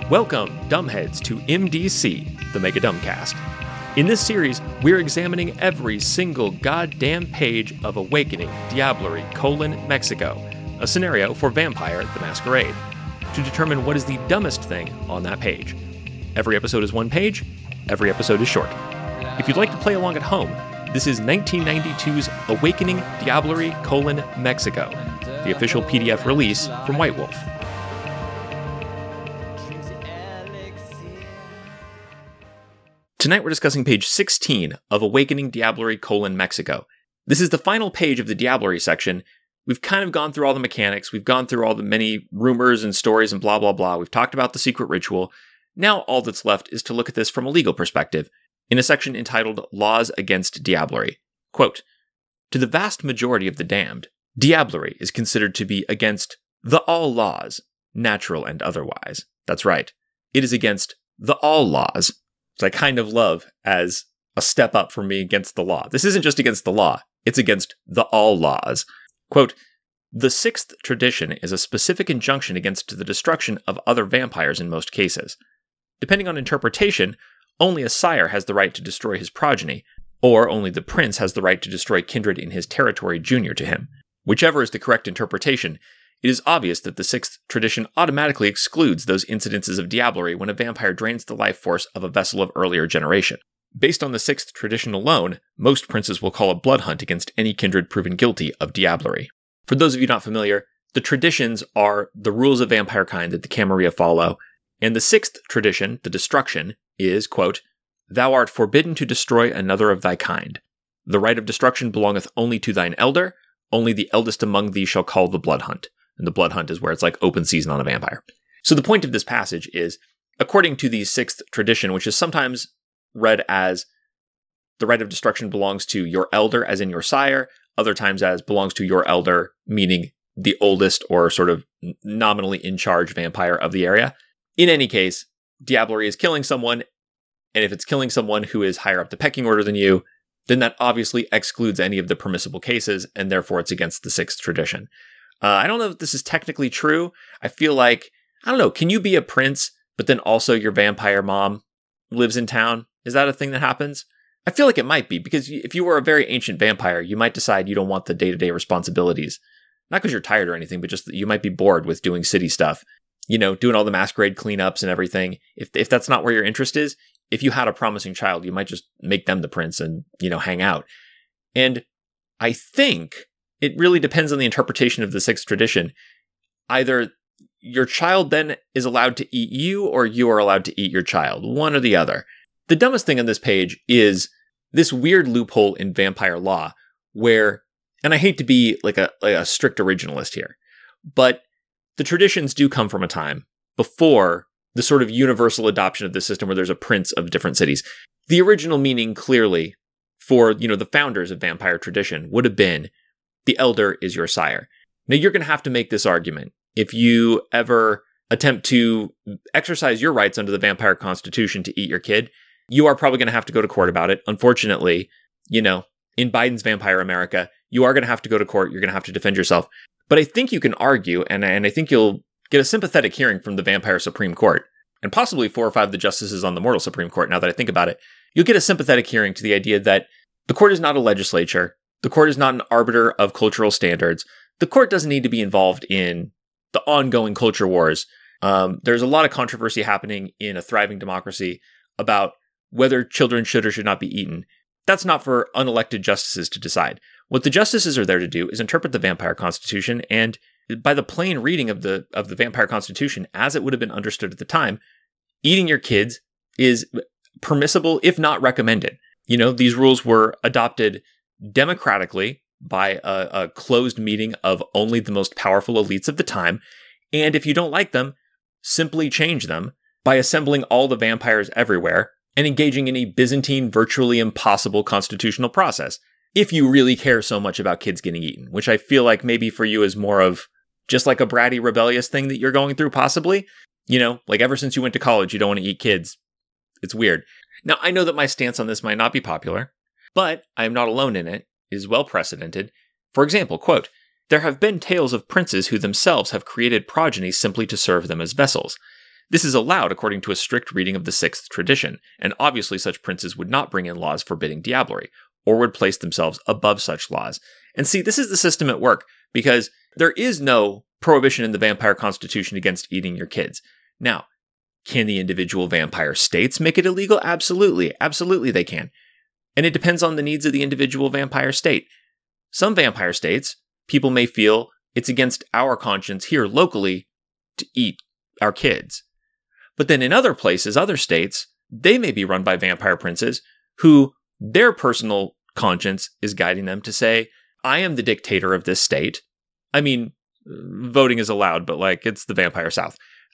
Welcome, dumbheads, to MDC, the Mega Dumbcast. In this series, we're examining every single goddamn page of Awakening Diablerie: Mexico, a scenario for Vampire the Masquerade, to determine what is the dumbest thing on that page. Every episode is one page, every episode is short. If you'd like to play along at home, this is 1992's Awakening Diablerie: Mexico, the official PDF release from White Wolf. Tonight we're discussing page 16 of Awakening Diablerie: Mexico. This is the final page of the Diablerie section. We've kind of gone through all the mechanics, we've gone through all the many rumors and stories and blah blah blah, we've talked about the secret ritual. Now all that's left is to look at this from a legal perspective, in a section entitled Laws Against Diablerie. Quote, "To the vast majority of the damned, Diablerie is considered to be against the all laws, natural and otherwise." That's right, it is against the all laws. Which I kind of love as a step up from being against the law. This isn't just against the law, it's against the all laws. Quote, "The sixth tradition is a specific injunction against the destruction of other vampires in most cases. Depending on interpretation, only a sire has the right to destroy his progeny, or only the prince has the right to destroy kindred in his territory junior to him. Whichever is the correct interpretation, it is obvious that the sixth tradition automatically excludes those incidences of diablerie when a vampire drains the life force of a vessel of earlier generation. Based on the sixth tradition alone, most princes will call a blood hunt against any kindred proven guilty of diablerie." For those of you not familiar, the traditions are the rules of vampire kind that the Camarilla follow, and the sixth tradition, the destruction, is, quote, "Thou art forbidden to destroy another of thy kind. The right of destruction belongeth only to thine elder, only the eldest among thee shall call the blood hunt." And the blood hunt is where it's like open season on a vampire. So the point of this passage is, according to the sixth tradition, which is sometimes read as the right of destruction belongs to your elder, as in your sire, other times as belongs to your elder, meaning the oldest or sort of nominally in charge vampire of the area. In any case, diablerie is killing someone, and if it's killing someone who is higher up the pecking order than you, then that obviously excludes any of the permissible cases, and therefore it's against the sixth tradition. I don't know if this is technically true. I feel like, I don't know, can you be a prince, but then also your vampire mom lives in town? Is that a thing that happens? I feel like it might be, because if you were a very ancient vampire, you might decide you don't want the day-to-day responsibilities. Not because you're tired or anything, but just that you might be bored with doing city stuff. You know, doing all the masquerade cleanups and everything. If that's not where your interest is, if you had a promising child, you might just make them the prince and, hang out. And I think it really depends on the interpretation of the sixth tradition. Either your child then is allowed to eat you, or you are allowed to eat your child. One or the other. The dumbest thing on this page is this weird loophole in vampire law where, and I hate to be like a strict originalist here, but the traditions do come from a time before the sort of universal adoption of the system where there's a prince of different cities. The original meaning clearly for, the founders of vampire tradition would have been the elder is your sire. Now you're going to have to make this argument if you ever attempt to exercise your rights under the vampire constitution to eat your kid. You are probably going to have to go to court about it. Unfortunately, in Biden's vampire America, you are going to have to go to court. You're going to have to defend yourself. But I think you can argue, and I think you'll get a sympathetic hearing from the vampire Supreme Court, and possibly 4 or 5 of the justices on the mortal Supreme Court, now that I think about it. You'll get a sympathetic hearing to the idea that the court is not a legislature. The court is not an arbiter of cultural standards. The court doesn't need to be involved in the ongoing culture wars. There's a lot of controversy happening in a thriving democracy about whether children should or should not be eaten. That's not for unelected justices to decide. What the justices are there to do is interpret the vampire constitution, and by the plain reading of the vampire constitution as it would have been understood at the time, eating your kids is permissible, if not recommended. These rules were adopted democratically by a closed meeting of only the most powerful elites of the time, and if you don't like them, simply change them by assembling all the vampires everywhere and engaging in a Byzantine, virtually impossible constitutional process. If you really care so much about kids getting eaten, which I feel like maybe for you is more of just like a bratty, rebellious thing that you're going through, possibly. Like ever since you went to college, you don't want to eat kids. It's weird. Now, I know that my stance on this might not be popular, but I am not alone in it. It is well precedented. For example, quote, "There have been tales of princes who themselves have created progeny simply to serve them as vessels. This is allowed according to a strict reading of the sixth tradition, and obviously such princes would not bring in laws forbidding diablerie, or would place themselves above such laws. And see, this is the system at work, because there is no prohibition in the vampire constitution against eating your kids. Now, can the individual vampire states make it illegal? Absolutely. Absolutely they can. And it depends on the needs of the individual vampire state. Some vampire states, people may feel it's against our conscience here locally to eat our kids. But then in other places, other states, they may be run by vampire princes who their personal conscience is guiding them to say, I am the dictator of this state. I mean, voting is allowed, but it's the vampire South.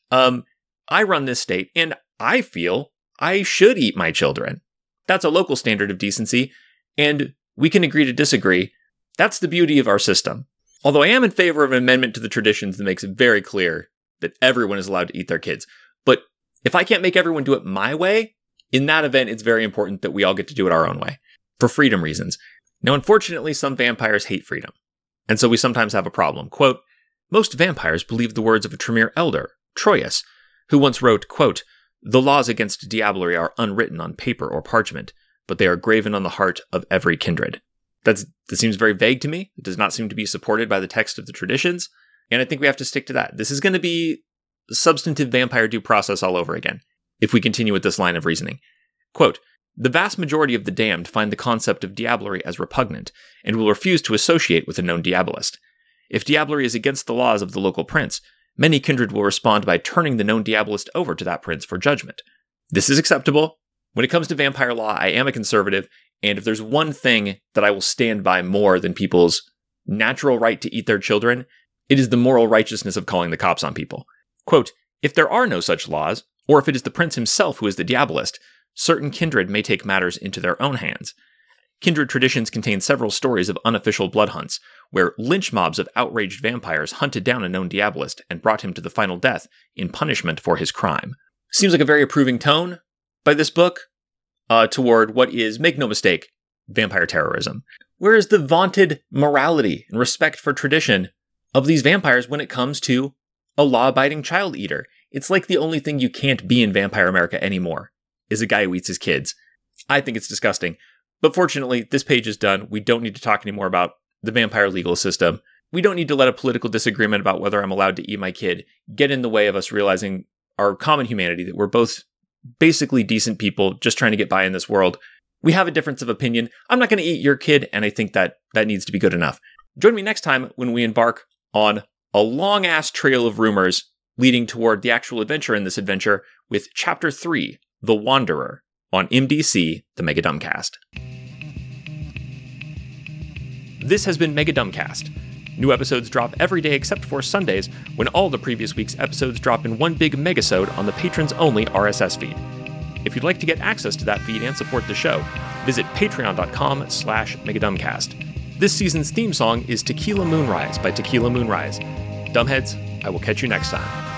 I run this state and I feel I should eat my children. That's a local standard of decency, and we can agree to disagree. That's the beauty of our system. Although I am in favor of an amendment to the traditions that makes it very clear that everyone is allowed to eat their kids. But if I can't make everyone do it my way, in that event, it's very important that we all get to do it our own way, for freedom reasons. Now, unfortunately, some vampires hate freedom, and so we sometimes have a problem. Quote, most vampires believe the words of a Tremere elder, Troilus, who once wrote, quote, the laws against diablerie are unwritten on paper or parchment, but they are graven on the heart of every kindred. That seems very vague to me. It does not seem to be supported by the text of the traditions, and I think we have to stick to that. This is going to be substantive vampire due process all over again, if we continue with this line of reasoning. Quote, the vast majority of the damned find the concept of diablerie as repugnant, and will refuse to associate with a known diabolist. If diablerie is against the laws of the local prince, many kindred will respond by turning the known diabolist over to that prince for judgment. This is acceptable. When it comes to vampire law, I am a conservative, and if there's one thing that I will stand by more than people's natural right to eat their children, it is the moral righteousness of calling the cops on people. Quote, if there are no such laws, or if it is the prince himself who is the diabolist, certain kindred may take matters into their own hands. Kindred traditions contain several stories of unofficial blood hunts, where lynch mobs of outraged vampires hunted down a known diabolist and brought him to the final death in punishment for his crime. Seems like a very approving tone by this book toward what is, make no mistake, vampire terrorism. Where is the vaunted morality and respect for tradition of these vampires when it comes to a law-abiding child eater? It's like the only thing you can't be in vampire America anymore is a guy who eats his kids. I think it's disgusting. But fortunately, this page is done. We don't need to talk anymore about the vampire legal system. We don't need to let a political disagreement about whether I'm allowed to eat my kid get in the way of us realizing our common humanity, that we're both basically decent people just trying to get by in this world. We have a difference of opinion. I'm not going to eat your kid, and I think that needs to be good enough. Join me next time when we embark on a long-ass trail of rumors leading toward the actual adventure in this adventure with Chapter 3, The Wanderer, on MDC, the Mega Dumbcast. This has been Mega Dumbcast. New episodes drop every day except for Sundays, when all the previous week's episodes drop in one big megasode on the patrons-only RSS feed. If you'd like to get access to that feed and support the show, visit patreon.com/megadumbcast. This season's theme song is Tequila Moonrise by Tequila Moonrise. Dumbheads, I will catch you next time.